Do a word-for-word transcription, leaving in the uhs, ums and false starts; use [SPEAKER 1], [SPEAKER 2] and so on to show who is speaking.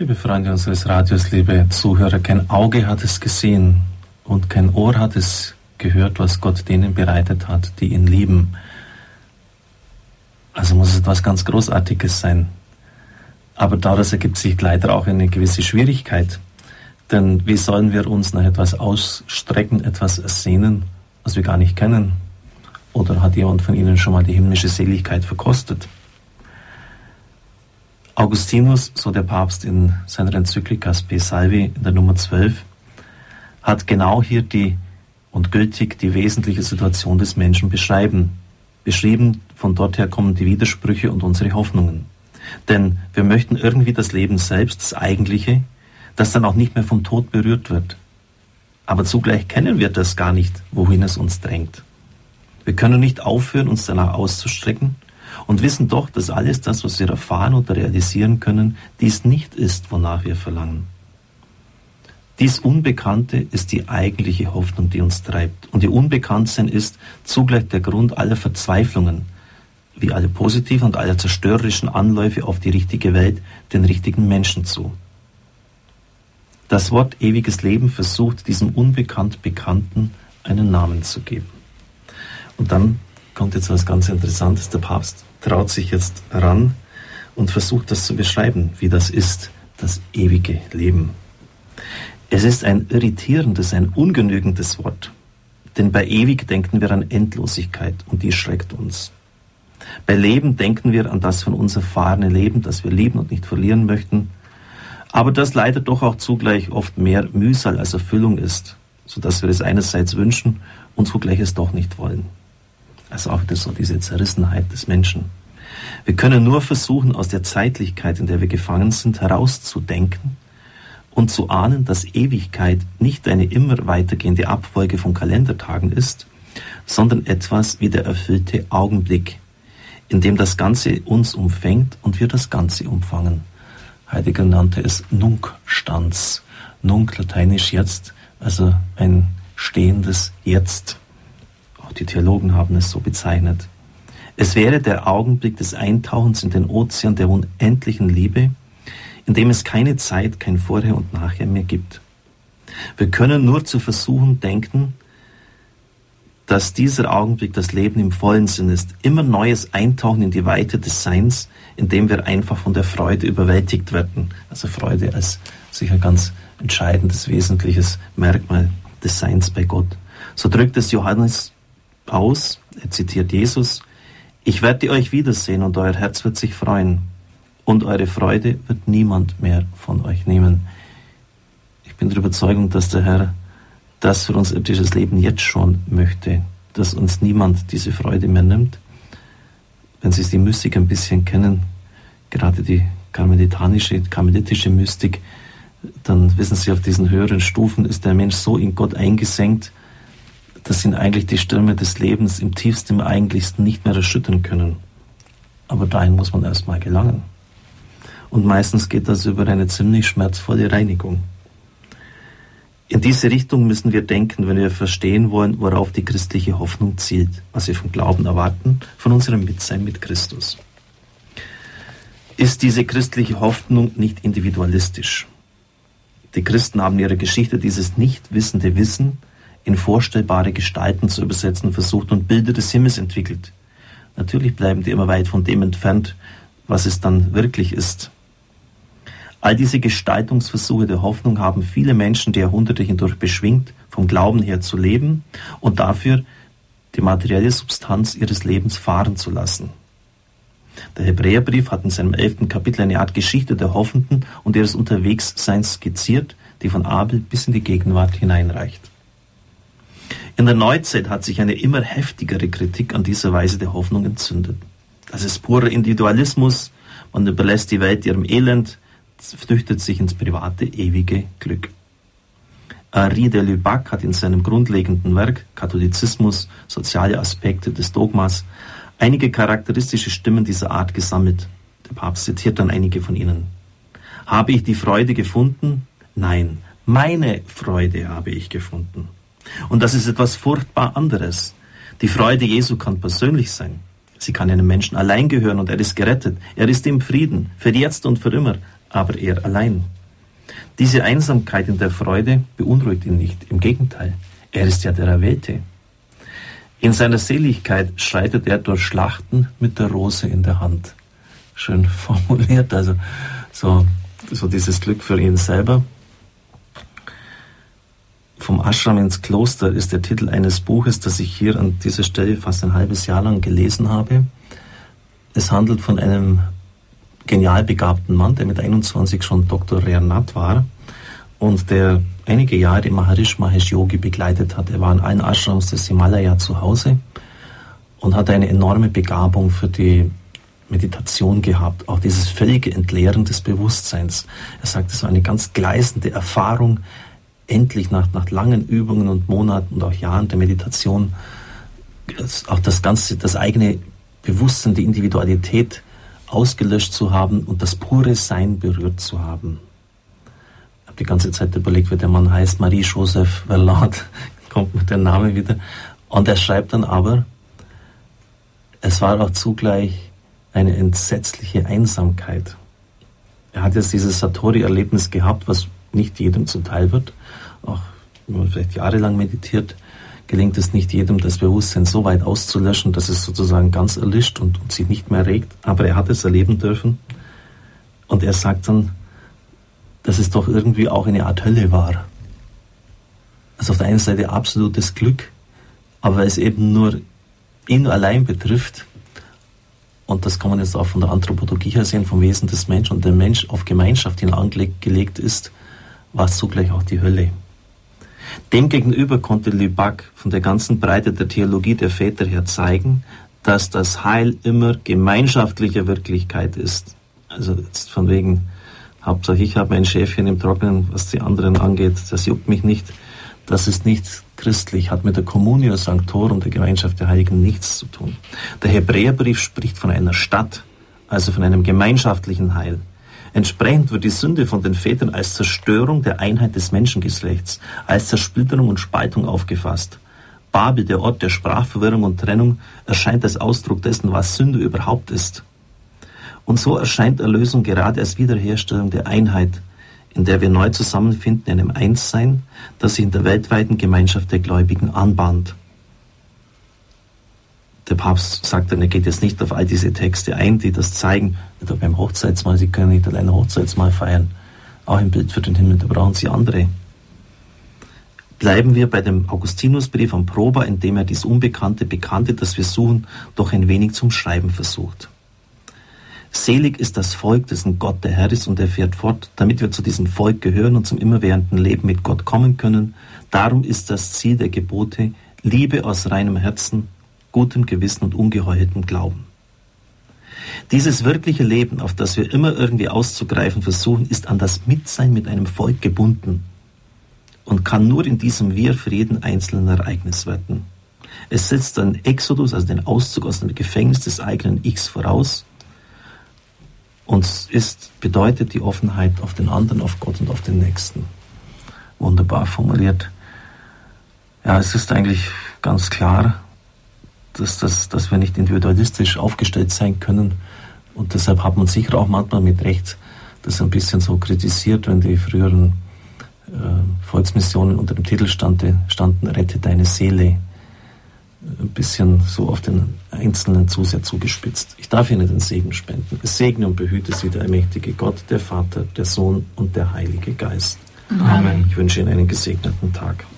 [SPEAKER 1] Liebe Freunde unseres Radios, liebe Zuhörer, kein Auge hat es gesehen und kein Ohr hat es gehört, was Gott denen bereitet hat, die ihn lieben. Also muss es etwas ganz Großartiges sein. Aber daraus ergibt sich leider auch eine gewisse Schwierigkeit. Denn wie sollen wir uns nach etwas ausstrecken, etwas ersehnen, was wir gar nicht kennen? Oder hat jemand von Ihnen schon mal die himmlische Seligkeit verkostet? Augustinus, so der Papst in seiner Enzyklika Spe Salvi in der Nummer zwölf, hat genau hier die und gültig die wesentliche Situation des Menschen beschreiben. Beschrieben, von dort her kommen die Widersprüche und unsere Hoffnungen. Denn wir möchten irgendwie das Leben selbst, das Eigentliche, das dann auch nicht mehr vom Tod berührt wird. Aber zugleich kennen wir das gar nicht, wohin es uns drängt. Wir können nicht aufhören, uns danach auszustrecken und wissen doch, dass alles das, was wir erfahren oder realisieren können, dies nicht ist, wonach wir verlangen. Dies Unbekannte ist die eigentliche Hoffnung, die uns treibt. Und ihr Unbekanntsein ist zugleich der Grund aller Verzweiflungen, wie alle positiven und aller zerstörerischen Anläufe auf die richtige Welt, den richtigen Menschen zu. Das Wort ewiges Leben versucht, diesem unbekannt Bekannten einen Namen zu geben. Und dann kommt jetzt was ganz Interessantes. Der Papst traut sich jetzt ran und versucht das zu beschreiben, wie das ist, das ewige Leben. Es ist ein irritierendes, ein ungenügendes Wort. Denn bei ewig denken wir an Endlosigkeit und die schreckt uns. Bei Leben denken wir an das von uns erfahrene Leben, das wir lieben und nicht verlieren möchten, aber das leider doch auch zugleich oft mehr Mühsal als Erfüllung ist, sodass wir es einerseits wünschen und zugleich es doch nicht wollen. Also auch wieder so diese Zerrissenheit des Menschen. Wir können nur versuchen, aus der Zeitlichkeit, in der wir gefangen sind, herauszudenken und zu ahnen, dass Ewigkeit nicht eine immer weitergehende Abfolge von Kalendertagen ist, sondern etwas wie der erfüllte Augenblick, in dem das Ganze uns umfängt und wir das Ganze umfangen. Heidegger nannte es Nunc stans. Nunc, lateinisch jetzt, also ein stehendes Jetzt. Auch die Theologen haben es so bezeichnet. Es wäre der Augenblick des Eintauchens in den Ozean der unendlichen Liebe, in dem es keine Zeit, kein Vorher und Nachher mehr gibt. Wir können nur zu versuchen denken, dass dieser Augenblick das Leben im vollen Sinn ist. Immer neues Eintauchen in die Weite des Seins, indem wir einfach von der Freude überwältigt werden. Also Freude als sicher ganz entscheidendes, wesentliches Merkmal des Seins bei Gott. So drückt es Johannes aus, er zitiert Jesus: Ich werde euch wiedersehen und euer Herz wird sich freuen und eure Freude wird niemand mehr von euch nehmen. Ich bin der Überzeugung, dass der Herr das für unser irdisches Leben jetzt schon möchte, dass uns niemand diese Freude mehr nimmt. Wenn Sie die Mystik ein bisschen kennen, gerade die karmelitanische, karmelitische Mystik, dann wissen Sie, auf diesen höheren Stufen ist der Mensch so in Gott eingesenkt, dass ihn eigentlich die Stürme des Lebens im tiefsten, im eigentlichsten nicht mehr erschüttern können. Aber dahin muss man erstmal gelangen. Und meistens geht das über eine ziemlich schmerzvolle Reinigung. In diese Richtung müssen wir denken, wenn wir verstehen wollen, worauf die christliche Hoffnung zielt, was wir vom Glauben erwarten, von unserem Mitsein mit Christus. Ist diese christliche Hoffnung nicht individualistisch? Die Christen haben in ihrer Geschichte dieses nicht wissende Wissen in vorstellbare Gestalten zu übersetzen versucht und Bilder des Himmels entwickelt. Natürlich bleiben die immer weit von dem entfernt, was es dann wirklich ist. All diese Gestaltungsversuche der Hoffnung haben viele Menschen die Jahrhunderte hindurch beschwingt, vom Glauben her zu leben und dafür die materielle Substanz ihres Lebens fahren zu lassen. Der Hebräerbrief hat in seinem elften Kapitel eine Art Geschichte der Hoffenden und ihres Unterwegsseins skizziert, die von Abel bis in die Gegenwart hineinreicht. In der Neuzeit hat sich eine immer heftigere Kritik an dieser Weise der Hoffnung entzündet. Das ist purer Individualismus, man überlässt die Welt ihrem Elend, flüchtet sich ins private, ewige Glück. Henri de Lubac hat in seinem grundlegenden Werk Katholizismus, soziale Aspekte des Dogmas einige charakteristische Stimmen dieser Art gesammelt. Der Papst zitiert dann einige von ihnen. Habe ich die Freude gefunden? Nein, meine Freude habe ich gefunden. Und das ist etwas furchtbar anderes. Die Freude Jesu kann persönlich sein. Sie kann einem Menschen allein gehören und er ist gerettet. Er ist im Frieden, für jetzt und für immer. aber er allein. Diese Einsamkeit in der Freude beunruhigt ihn nicht. Im Gegenteil, er ist ja der Erwählte. In seiner Seligkeit schreitet er durch Schlachten mit der Rose in der Hand. Schön formuliert, also so, so dieses Glück für ihn selber. Vom Ashram ins Kloster ist der Titel eines Buches, das ich hier an dieser Stelle fast ein halbes Jahr lang gelesen habe. Es handelt von einem genial begabten Mann, der mit einundzwanzig schon Doktor Reanat war und der einige Jahre Maharishi Mahesh Yogi begleitet hat. Er war in allen Ashrams des Himalaya zu Hause und hat eine enorme Begabung für die Meditation gehabt, auch dieses völlige Entleeren des Bewusstseins. Er sagt, es war eine ganz gleißende Erfahrung, endlich nach, nach langen Übungen und Monaten und auch Jahren der Meditation auch das ganze, das eigene Bewusstsein, die Individualität ausgelöscht zu haben und das pure Sein berührt zu haben. Ich habe die ganze Zeit überlegt, wie der Mann heißt, Marie-Joseph Verlat, kommt mit dem Namen wieder. Und er schreibt dann aber, es war auch zugleich eine entsetzliche Einsamkeit. Er hat jetzt dieses Satori-Erlebnis gehabt, was nicht jedem zuteil wird. Auch wenn man vielleicht jahrelang meditiert, gelingt es nicht jedem, das Bewusstsein so weit auszulöschen, dass es sozusagen ganz erlischt und, und sich nicht mehr regt. Aber er hat es erleben dürfen. Und er sagt dann, dass es doch irgendwie auch eine Art Hölle war. Also auf der einen Seite absolutes Glück, aber weil es eben nur ihn allein betrifft, und das kann man jetzt auch von der Anthropologie her sehen, vom Wesen des Menschen, und der Mensch auf Gemeinschaft hin angelegt ist, war es zugleich auch die Hölle. Demgegenüber konnte Lübeck von der ganzen Breite der Theologie der Väter her zeigen, dass das Heil immer gemeinschaftliche Wirklichkeit ist. Also jetzt von wegen, Hauptsache ich habe mein Schäfchen im Trockenen, was die anderen angeht, das juckt mich nicht. Das ist nicht christlich, hat mit der Communio Sanctorum, der Gemeinschaft der Heiligen, nichts zu tun. Der Hebräerbrief spricht von einer Stadt, also von einem gemeinschaftlichen Heil. Entsprechend wird die Sünde von den Vätern als Zerstörung der Einheit des Menschengeschlechts, als Zersplitterung und Spaltung aufgefasst. Babel, der Ort der Sprachverwirrung und Trennung, erscheint als Ausdruck dessen, was Sünde überhaupt ist. Und so erscheint Erlösung gerade als Wiederherstellung der Einheit, in der wir neu zusammenfinden in einem Einssein, das sich in der weltweiten Gemeinschaft der Gläubigen anbahnt. Der Papst sagt dann, er geht jetzt nicht auf all diese Texte ein, die das zeigen. Etwa beim Hochzeitsmahl, Sie können nicht alleine Hochzeitsmahl feiern. Auch ein Bild für den Himmel, da brauchen Sie andere. Bleiben wir bei dem Augustinusbrief an Proba, in dem er dies Unbekannte, Bekannte, das wir suchen, doch ein wenig zum Schreiben versucht. Selig ist das Volk, dessen Gott der Herr ist, und er fährt fort, damit wir zu diesem Volk gehören und zum immerwährenden Leben mit Gott kommen können. Darum ist das Ziel der Gebote Liebe aus reinem Herzen, gutem Gewissen und ungeheucheltem Glauben. Dieses wirkliche Leben, auf das wir immer irgendwie auszugreifen versuchen, ist an das Mitsein mit einem Volk gebunden und kann nur in diesem Wir für jeden einzelnen Ereignis werden. Es setzt einen Exodus, also den Auszug aus dem Gefängnis des eigenen Ichs voraus, und ist, bedeutet die Offenheit auf den anderen, auf Gott und auf den Nächsten. Wunderbar formuliert. Ja, es ist eigentlich ganz klar, dass, dass, dass wir nicht individualistisch aufgestellt sein können. Und deshalb hat man sicher auch manchmal mit Recht das ein bisschen so kritisiert, wenn die früheren äh, Volksmissionen unter dem Titel stande, standen, Rette deine Seele, ein bisschen so auf den Einzelnen zu sehr zugespitzt. Ich darf Ihnen den Segen spenden. Es segne und behüte Sie der allmächtige Gott, der Vater, der Sohn und der Heilige Geist.
[SPEAKER 2] Amen.
[SPEAKER 1] Ich wünsche Ihnen einen gesegneten Tag.